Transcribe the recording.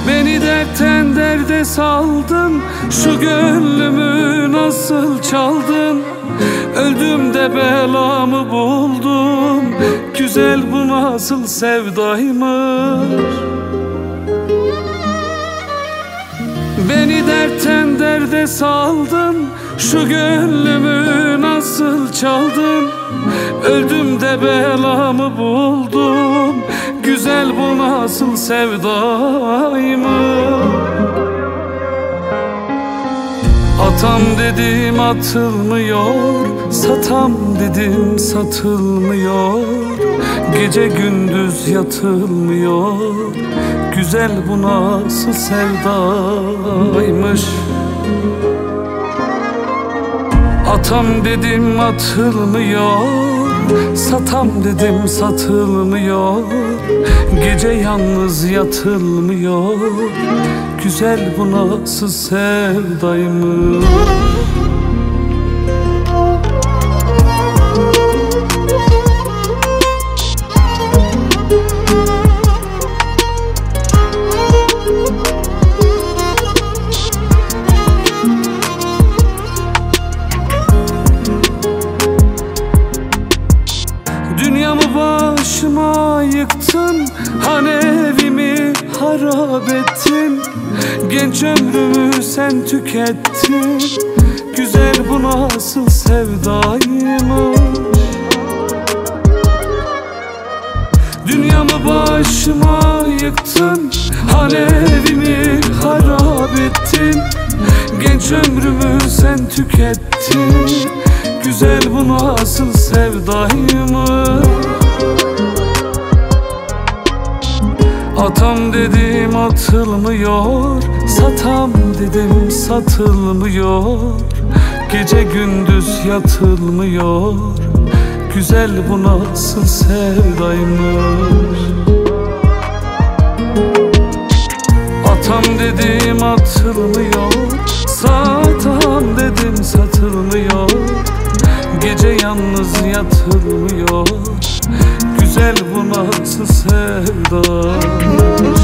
Beni dertten derde saldın, şu gönlümü nasıl çaldın? Öldüm de belamı buldum, güzel bu nasıl sevdaymış? Beni dertten derde saldın, şu gönlümü nasıl çaldın? Öldüm de belamı buldum, güzel bu nasıl sevdaymış? Atam dedim atılmıyor, satam dedim satılmıyor. Gece gündüz yatılmıyor, güzel bu nasıl sevdaymış? Atam dedim atılmıyor, satam dedim satılmıyor. Gece yalnız yatılmıyor, güzel bu nasıl sevdaymış? Dünyamı başıma yıktın, hani evimi harap ettin. Genç ömrümü sen tükettin, güzel bu nasıl sevdaymış? Dünyamı başıma yıktın, hani evimi harap ettin. Genç ömrümü sen tükettin, güzel bu nasıl sevdaymış? Atam dedim atılmıyor, satam dedim satılmıyor. Gece gündüz yatılmıyor, güzel bu nasıl sevdaymış? Atam dedim atılmıyor, satam dedim satılmıyor. Gece yalnız yatılmıyor, güzel bu nasıl sevdaymış?